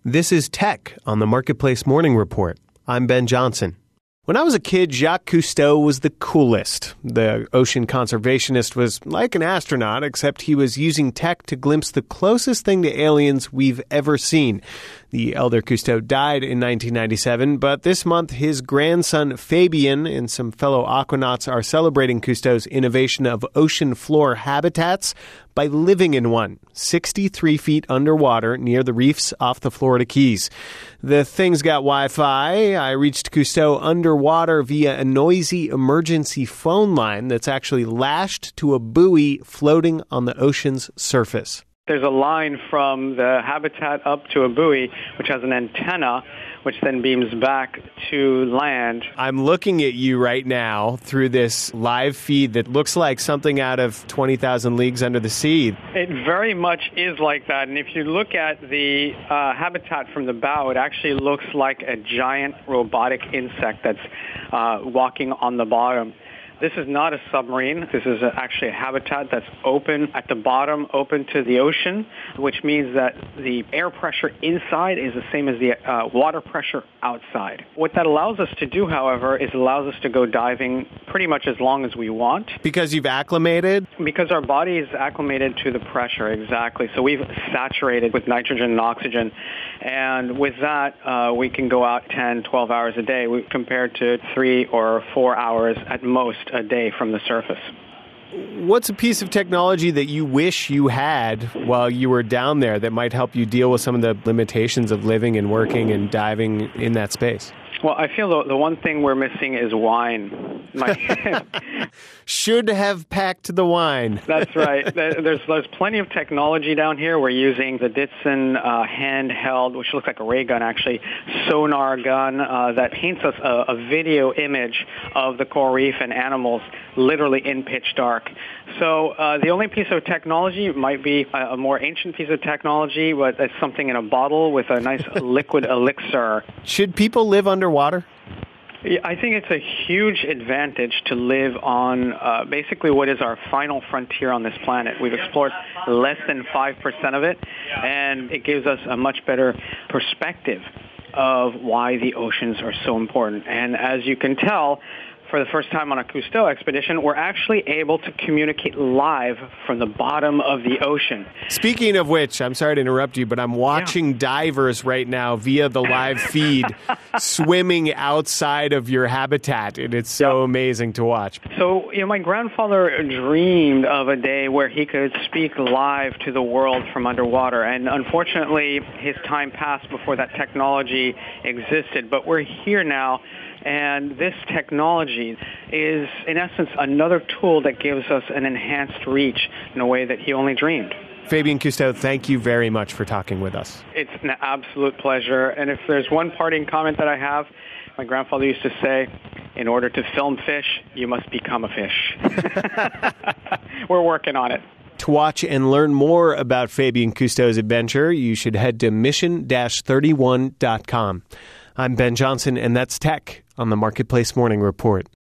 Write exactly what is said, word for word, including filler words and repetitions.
This is Tech on the Marketplace Morning Report. I'm Ben Johnson. When I was a kid, Jacques Cousteau was the coolest. The ocean conservationist was like an astronaut, except he was using tech to glimpse the closest thing to aliens we've ever seen. The elder Cousteau died in nineteen ninety-seven, but this month his grandson Fabien and some fellow aquanauts are celebrating Cousteau's innovation of ocean floor habitats by living in one, sixty-three feet underwater near the reefs off the Florida Keys. The thing's got Wi-Fi. I reached Cousteau underwater via a noisy emergency phone line that's actually lashed to a buoy floating on the ocean's surface. There's a line from the habitat up to a buoy, which has an antenna, which then beams back to land. I'm looking at you right now through this live feed that looks like something out of twenty thousand Leagues Under the Sea. It very much is like that. And if you look at the uh, habitat from the bow, it actually looks like a giant robotic insect that's uh, walking on the bottom. This is not a submarine. This is actually a habitat that's open at the bottom, open to the ocean, which means that the air pressure inside is the same as the uh, water pressure outside. What that allows us to do, however, is allows us to go diving pretty much as long as we want. Because you've acclimated? Because our body is acclimated to the pressure, exactly. So we've saturated with nitrogen and oxygen. And with that, uh, we can go out ten, twelve hours a day compared to three or four hours at most a day from the surface. What's a piece of technology that you wish you had while you were down there that might help you deal with some of the limitations of living and working and diving in that space? Well, I feel the, the one thing we're missing is wine. My Should have packed the wine. That's right. There's there's plenty of technology down here. We're using the Ditson uh, handheld, which looks like a ray gun, actually, sonar gun uh, that paints us a, a video image of the coral reef and animals literally in pitch dark. So uh, the only piece of technology might be a, a more ancient piece of technology, but it's something in a bottle with a nice liquid elixir. Should people live underwater? Yeah, I think it's a huge advantage to live on uh, basically what is our final frontier on this planet. We've explored less than five percent of it, and it gives us a much better perspective of why the oceans are so important. And as you can tell, for the first time on a Cousteau expedition, we're actually able to communicate live from the bottom of the ocean. Speaking of which, I'm sorry to interrupt you, but I'm watching yeah. divers right now via the live feed swimming outside of your habitat, and it's so yeah. amazing to watch. So, you know, my grandfather dreamed of a day where he could speak live to the world from underwater, and unfortunately, his time passed before that technology existed, but we're here now. And this technology is, in essence, another tool that gives us an enhanced reach in a way that he only dreamed. Fabien Cousteau, thank you very much for talking with us. It's an absolute pleasure. And if there's one parting comment that I have, my grandfather used to say, in order to film fish, you must become a fish. We're working on it. To watch and learn more about Fabien Cousteau's adventure, you should head to mission dash thirty-one dot com. I'm Ben Johnson, and that's Tech on the Marketplace Morning Report.